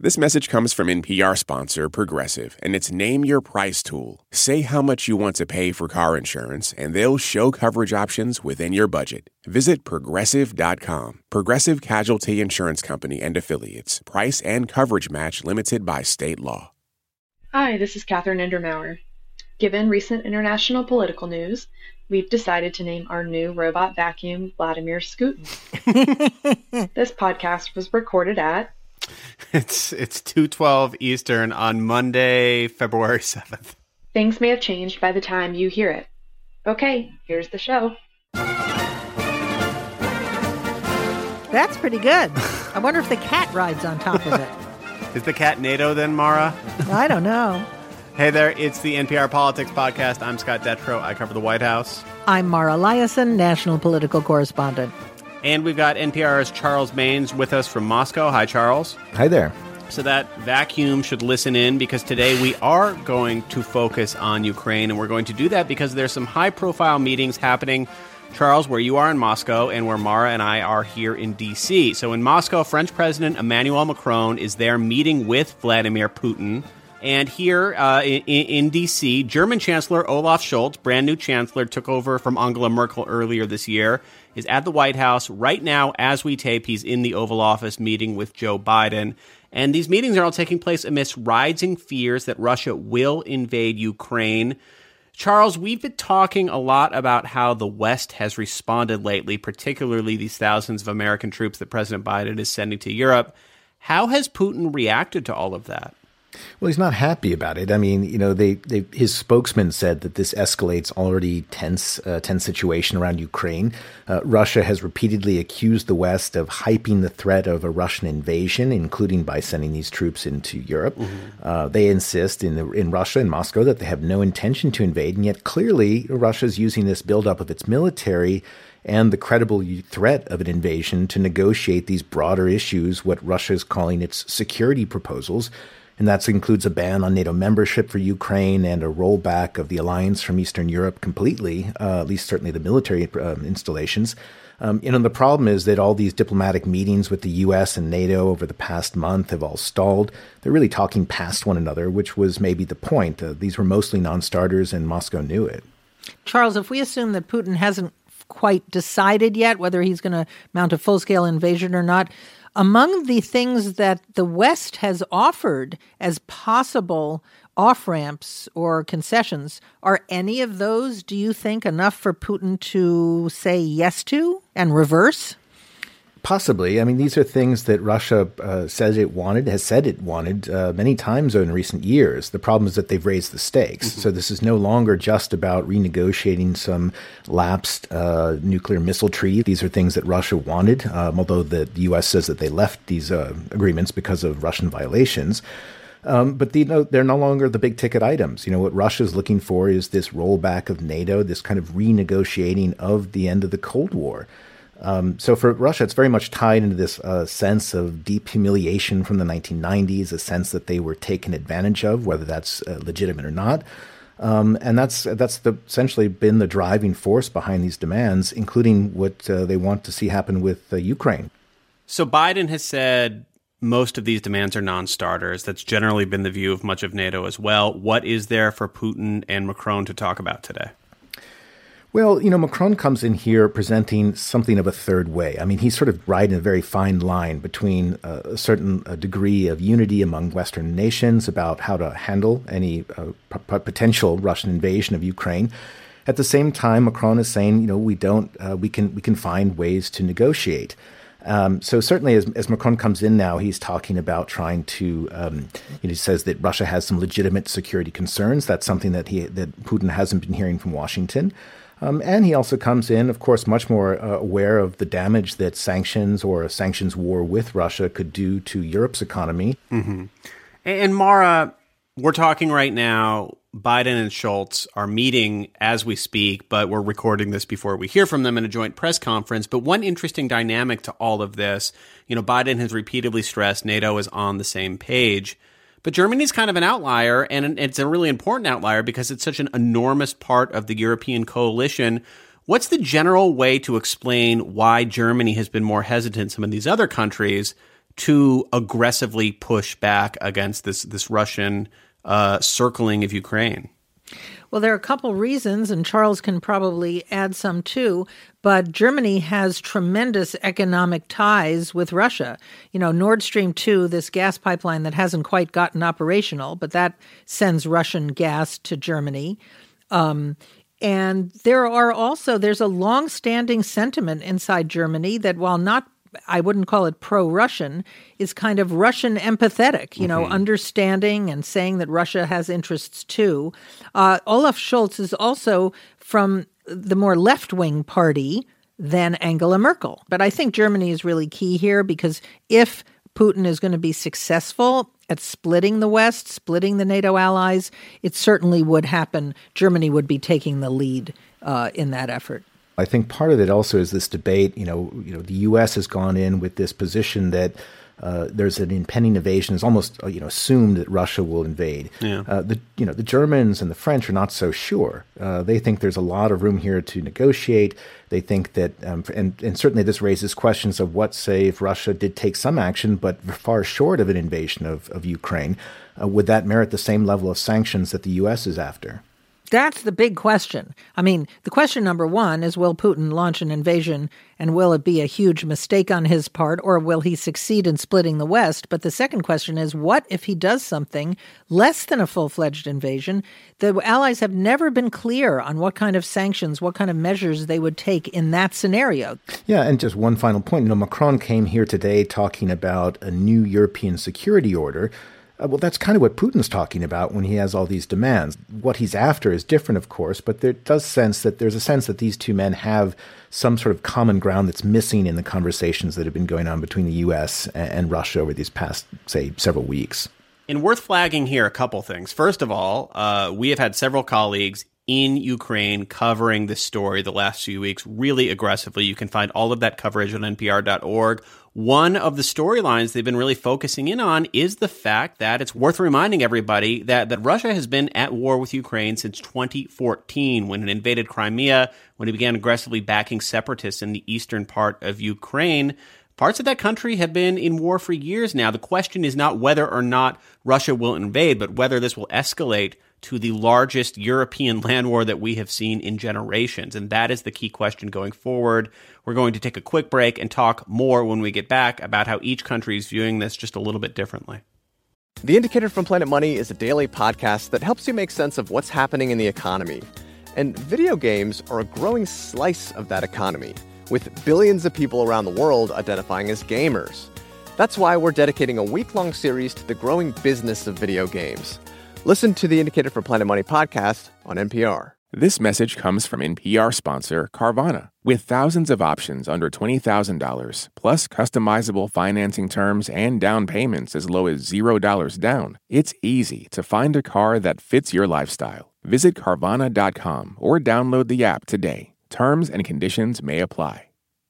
This message comes from NPR sponsor Progressive, and it's Name Your Price tool. Say how much you want to pay for car insurance, and they'll show coverage options within your budget. Visit Progressive.com. Progressive Casualty Insurance Company and Affiliates. Price and coverage match limited by state law. Hi, this is Catherine Endermauer. Given recent international political news, we've decided to name our new robot vacuum Vladimir Scootin. This podcast was recorded at... It's 2:12 Eastern on Monday, February 7th. Things may have changed by the time you hear it. Okay, here's the show. That's pretty good. I wonder if the cat rides on top of it. Is the cat NATO then, Mara? I don't know. Hey there, it's the NPR Politics Podcast. I'm Scott Detrow. I cover the White House. I'm Mara Liasson, national political correspondent. And we've got NPR's Charles Maynes with us from Moscow. Hi, Charles. Hi there. So that vacuum should listen in, because today we are going to focus on Ukraine, and we're going to do that because there's some high-profile meetings happening, Charles, where you are in Moscow and where Mara and I are here in D.C. So in Moscow, French President Emmanuel Macron is there meeting with Vladimir Putin. And here in D.C., German Chancellor Olaf Scholz, brand new chancellor, took over from Angela Merkel earlier this year, is at the White House. Right now, as we tape, he's in the Oval Office meeting with Joe Biden. And these meetings are all taking place amidst rising fears that Russia will invade Ukraine. Charles, we've been talking a lot about how the West has responded lately, particularly these thousands of American troops that President Biden is sending to Europe. How has Putin reacted to all of that? Well, he's not happy about it. I mean, his spokesman said that this escalates already tense situation around Ukraine. Russia has repeatedly accused the West of hyping the threat of a Russian invasion, including by sending these troops into Europe. Mm-hmm. They insist in Russia, in Moscow, that they have no intention to invade, and yet clearly Russia is using this buildup of its military and the credible threat of an invasion to negotiate these broader issues, what Russia is calling its security proposals. And that includes a ban on NATO membership for Ukraine and a rollback of the alliance from Eastern Europe completely, at least certainly the military installations. The problem is that all these diplomatic meetings with the U.S. and NATO over the past month have all stalled. They're really talking past one another, which was maybe the point. These were mostly non-starters, and Moscow knew it. Charles, if we assume that Putin hasn't quite decided yet whether he's going to mount a full-scale invasion or not, among the things that the West has offered as possible off-ramps or concessions, are any of those, do you think, enough for Putin to say yes to and reverse? Possibly. I mean, these are things that Russia has said it wanted many times in recent years. The problem is that they've raised the stakes. Mm-hmm. So this is no longer just about renegotiating some lapsed nuclear missile treaty. These are things that Russia wanted, although the U.S. says that they left these agreements because of Russian violations. But they're no longer the big ticket items. What Russia is looking for is this rollback of NATO, this kind of renegotiating of the end of the Cold War. So for Russia, it's very much tied into this sense of deep humiliation from the 1990s, a sense that they were taken advantage of, whether that's legitimate or not. And that's essentially been the driving force behind these demands, including what they want to see happen with Ukraine. So Biden has said most of these demands are non-starters. That's generally been the view of much of NATO as well. What is there for Putin and Macron to talk about today? Well, Macron comes in here presenting something of a third way. I mean, he's sort of riding a very fine line between a certain degree of unity among Western nations about how to handle any potential Russian invasion of Ukraine. At the same time, Macron is saying, we can find ways to negotiate. So certainly as Macron comes in now, he's talking about trying to, he says that Russia has some legitimate security concerns. That's something that Putin hasn't been hearing from Washington. And he also comes in, of course, much more aware of the damage that sanctions or a sanctions war with Russia could do to Europe's economy. Mm-hmm. And Mara, we're talking right now, Biden and Scholz are meeting as we speak, but we're recording this before we hear from them in a joint press conference. But one interesting dynamic to all of this, Biden has repeatedly stressed NATO is on the same page. But Germany's kind of an outlier, and it's a really important outlier because it's such an enormous part of the European coalition. What's the general way to explain why Germany has been more hesitant than some of these other countries to aggressively push back against this Russian circling of Ukraine? Well, there are a couple reasons, and Charles can probably add some too, but Germany has tremendous economic ties with Russia. Nord Stream 2, this gas pipeline that hasn't quite gotten operational, but that sends Russian gas to Germany. And there's a long-standing sentiment inside Germany that while not, I wouldn't call it pro-Russian, is kind of Russian empathetic, understanding and saying that Russia has interests too. Olaf Scholz is also from the more left-wing party than Angela Merkel. But I think Germany is really key here because if Putin is going to be successful at splitting the West, splitting the NATO allies, it certainly would happen. Germany would be taking the lead in that effort. I think part of it also is this debate. The U.S. has gone in with this position that there's an impending invasion. It's almost assumed that Russia will invade. Yeah. The Germans and the French are not so sure. They think there's a lot of room here to negotiate. They think that, and certainly this raises questions of what, say, if Russia did take some action, but far short of an invasion of Ukraine, would that merit the same level of sanctions that the U.S. is after? That's the big question. I mean, the question number one is, will Putin launch an invasion, and will it be a huge mistake on his part, or will he succeed in splitting the West? But the second question is, what if he does something less than a full-fledged invasion? The Allies have never been clear on what kind of sanctions, what kind of measures they would take in that scenario. Yeah, and just one final point. Macron came here today talking about a new European security order. Well, that's kind of what Putin's talking about when he has all these demands. What he's after is different, of course, but there's a sense that these two men have some sort of common ground that's missing in the conversations that have been going on between the U.S. and Russia over these past, say, several weeks. And worth flagging here a couple things. First of all, we have had several colleagues in Ukraine covering this story the last few weeks really aggressively. You can find all of that coverage on npr.org. One of the storylines they've been really focusing in on is the fact that it's worth reminding everybody that Russia has been at war with Ukraine since 2014, when it invaded Crimea, when it began aggressively backing separatists in the eastern part of Ukraine. Parts of that country have been in war for years now. The question is not whether or not Russia will invade, but whether this will escalate to the largest European land war that we have seen in generations. And that is the key question going forward. We're going to take a quick break and talk more when we get back about how each country is viewing this just a little bit differently. The Indicator from Planet Money is a daily podcast that helps you make sense of what's happening in the economy. And video games are a growing slice of that economy, with billions of people around the world identifying as gamers. That's why we're dedicating a week-long series to the growing business of video games. Listen to the Indicator from Planet Money podcast on NPR. This message comes from NPR sponsor Carvana. With thousands of options under $20,000, plus customizable financing terms and down payments as low as $0 down, it's easy to find a car that fits your lifestyle. Visit Carvana.com or download the app today. Terms and conditions may apply.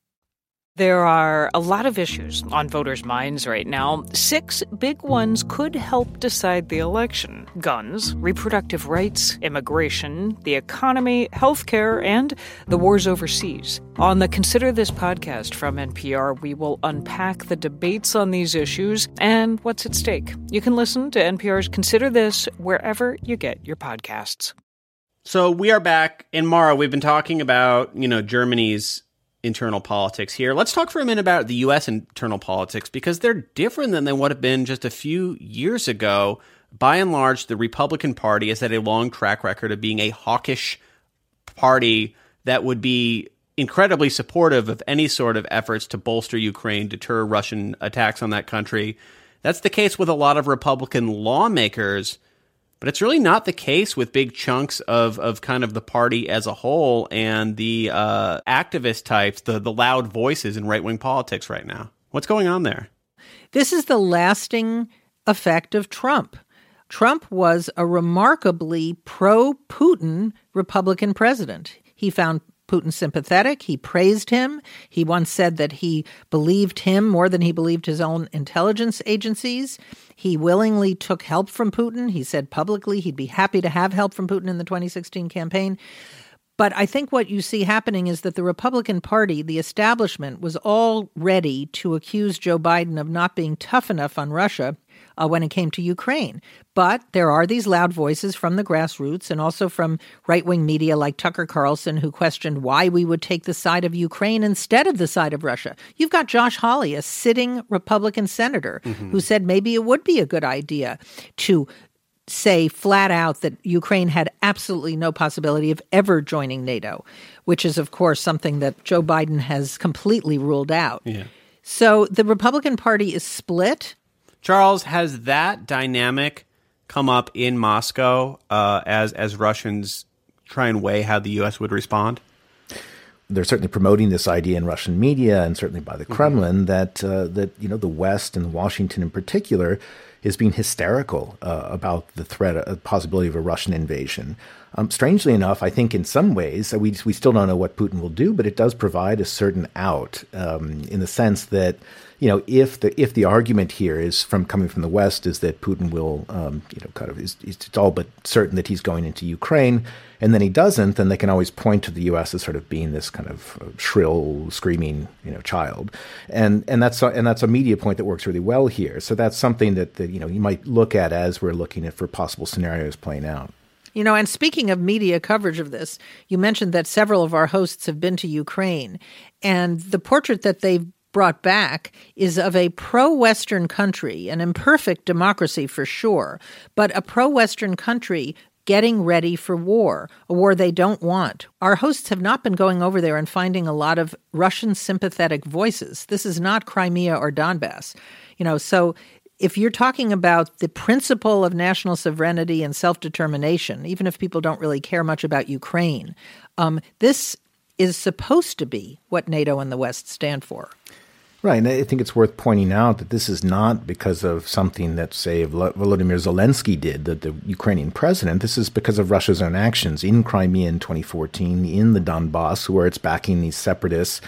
There are a lot of issues on voters' minds right now. 6 big ones could help decide the election: guns, reproductive rights, immigration, the economy, healthcare, and the wars overseas. On the Consider This podcast from NPR, we will unpack the debates on these issues and what's at stake. You can listen to NPR's Consider This wherever you get your podcasts. So we are back. And Mara, we've been talking about, Germany's internal politics here. Let's talk for a minute about the U.S. internal politics, because they're different than they would have been just a few years ago. By and large, the Republican Party has had a long track record of being a hawkish party that would be incredibly supportive of any sort of efforts to bolster Ukraine, deter Russian attacks on that country. That's the case with a lot of Republican lawmakers. But it's really not the case with big chunks of kind of the party as a whole and the activist types, the loud voices in right-wing politics right now. What's going on there? This is the lasting effect of Trump. Trump was a remarkably pro-Putin Republican president. He found Putin sympathetic. He praised him. He once said that he believed him more than he believed his own intelligence agencies. He willingly took help from Putin. He said publicly he'd be happy to have help from Putin in the 2016 campaign. But I think what you see happening is that the Republican Party, the establishment, was all ready to accuse Joe Biden of not being tough enough on Russia when it came to Ukraine. But there are these loud voices from the grassroots and also from right-wing media like Tucker Carlson, who questioned why we would take the side of Ukraine instead of the side of Russia. You've got Josh Hawley, a sitting Republican senator, who said maybe it would be a good idea to say flat out that Ukraine had absolutely no possibility of ever joining NATO, which is, of course, something that Joe Biden has completely ruled out. Yeah. So the Republican Party is split. Charles, has that dynamic come up in Moscow as Russians try and weigh how the U.S. would respond? They're certainly promoting this idea in Russian media and certainly by the Kremlin that the West and Washington in particular is being hysterical about the threat, possibility of a Russian invasion. Strangely enough, I think in some ways, we still don't know what Putin will do, but it does provide a certain out in the sense that, if the argument here is coming from the West is that Putin will, it's all but certain that he's going into Ukraine, and then he doesn't, then they can always point to the U.S. as sort of being this kind of shrill, screaming, child, and that's a media point that works really well here. So that's something that you might look at as we're looking at for possible scenarios playing out. And speaking of media coverage of this, you mentioned that several of our hosts have been to Ukraine, and the portrait that they've brought back is of a pro-Western country, an imperfect democracy for sure, but a pro-Western country getting ready for war, a war they don't want. Our hosts have not been going over there and finding a lot of Russian sympathetic voices. This is not Crimea or Donbass. So if you're talking about the principle of national sovereignty and self-determination, even if people don't really care much about Ukraine, this is supposed to be what NATO and the West stand for. Right, and I think it's worth pointing out that this is not because of something that, say, Volodymyr Zelensky did, the Ukrainian president. This is because of Russia's own actions in Crimea in 2014, in the Donbass, where it's backing these separatists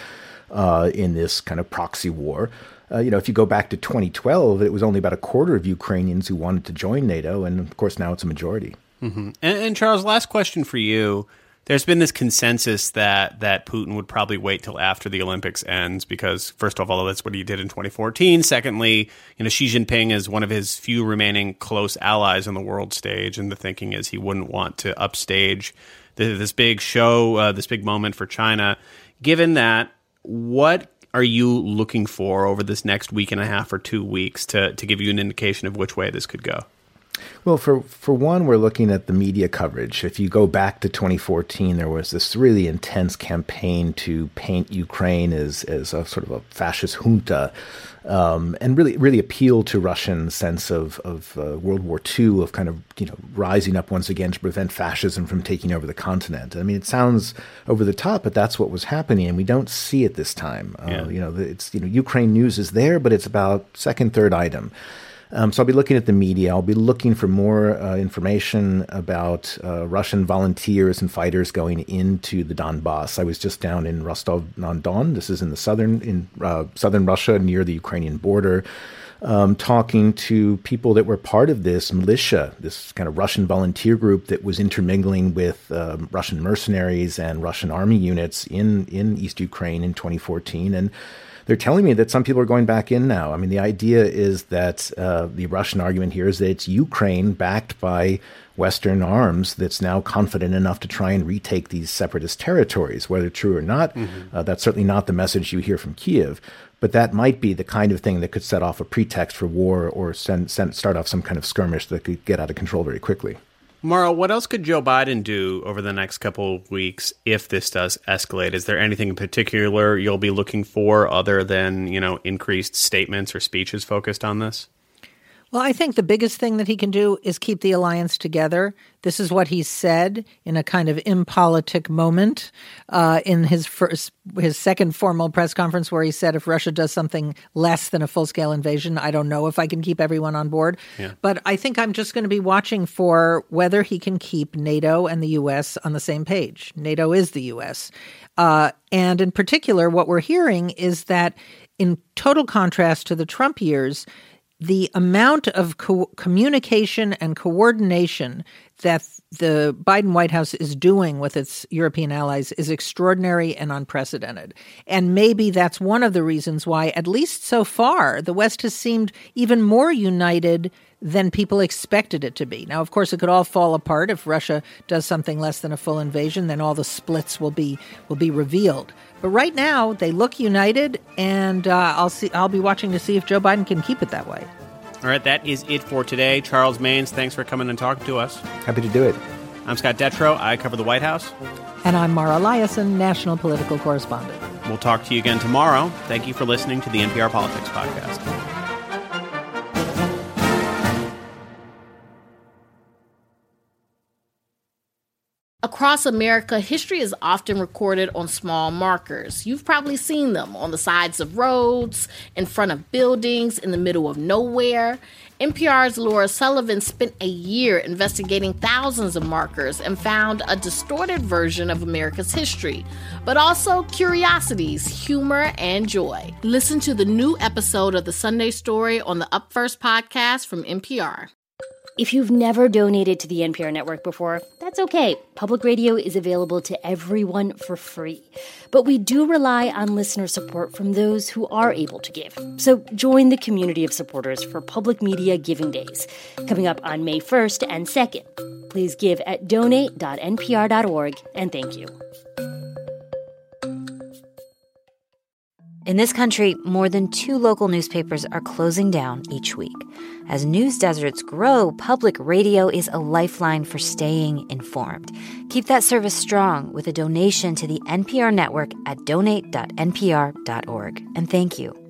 in this kind of proxy war. If you go back to 2012, it was only about a quarter of Ukrainians who wanted to join NATO, and of course now it's a majority. Mm-hmm. And Charles, last question for you. There's been this consensus that Putin would probably wait till after the Olympics ends because, first of all, that's what he did in 2014. Secondly, Xi Jinping is one of his few remaining close allies on the world stage, and the thinking is he wouldn't want to upstage this big show, this big moment for China. Given that, what are you looking for over this next week and a half or 2 weeks to give you an indication of which way this could go? Well, for one, we're looking at the media coverage. If you go back to 2014, there was this really intense campaign to paint Ukraine as a sort of a fascist junta, and really appeal to Russian sense of World War II, of kind of rising up once again to prevent fascism from taking over the continent. I mean, it sounds over the top, but that's what was happening, and we don't see it this time. Ukraine news is there, but it's about second, third item. So I'll be looking at the media. I'll be looking for more information about Russian volunteers and fighters going into the Donbass. I was just down in Rostov-on-Don. This is in southern Russia, near the Ukrainian border, talking to people that were part of this militia, this kind of Russian volunteer group that was intermingling with Russian mercenaries and Russian army units in East Ukraine in 2014. And they're telling me that some people are going back in now. I mean, the idea is that the Russian argument here is that it's Ukraine backed by Western arms that's now confident enough to try and retake these separatist territories. Whether true or not, that's certainly not the message you hear from Kyiv. But that might be the kind of thing that could set off a pretext for war or start off some kind of skirmish that could get out of control very quickly. Mara, what else could Joe Biden do over the next couple of weeks if this does escalate? Is there anything in particular you'll be looking for other than, increased statements or speeches focused on this? Well, I think the biggest thing that he can do is keep the alliance together. This is what he said in a kind of impolitic moment in his second formal press conference, where he said, if Russia does something less than a full-scale invasion, I don't know if I can keep everyone on board. Yeah. But I think I'm just going to be watching for whether he can keep NATO and the U.S. on the same page. NATO is the U.S. And in particular, what we're hearing is that in total contrast to the Trump years, the amount of communication and coordination that the Biden White House is doing with its European allies is extraordinary and unprecedented. And maybe that's one of the reasons why, at least so far, the West has seemed even more united than people expected it to be. Now, of course, it could all fall apart if Russia does something less than a full invasion. Then all the splits will be revealed. But right now, they look united, and I'll be watching to see if Joe Biden can keep it that way. All right, that is it for today. Charles Maynes, thanks for coming and talking to us. Happy to do it. I'm Scott Detrow. I cover the White House. And I'm Mara Liasson, national political correspondent. We'll talk to you again tomorrow. Thank you for listening to the NPR Politics Podcast. Across America, history is often recorded on small markers. You've probably seen them on the sides of roads, in front of buildings, in the middle of nowhere. NPR's Laura Sullivan spent a year investigating thousands of markers and found a distorted version of America's history, but also curiosities, humor, and joy. Listen to the new episode of The Sunday Story on the Up First podcast from NPR. If you've never donated to the NPR network before, that's okay. Public radio is available to everyone for free. But we do rely on listener support from those who are able to give. So join the community of supporters for Public Media Giving Days, coming up on May 1st and 2nd. Please give at donate.npr.org, and thank you. In this country, more than 2 local newspapers are closing down each week. As news deserts grow, public radio is a lifeline for staying informed. Keep that service strong with a donation to the NPR network at donate.npr.org. And thank you.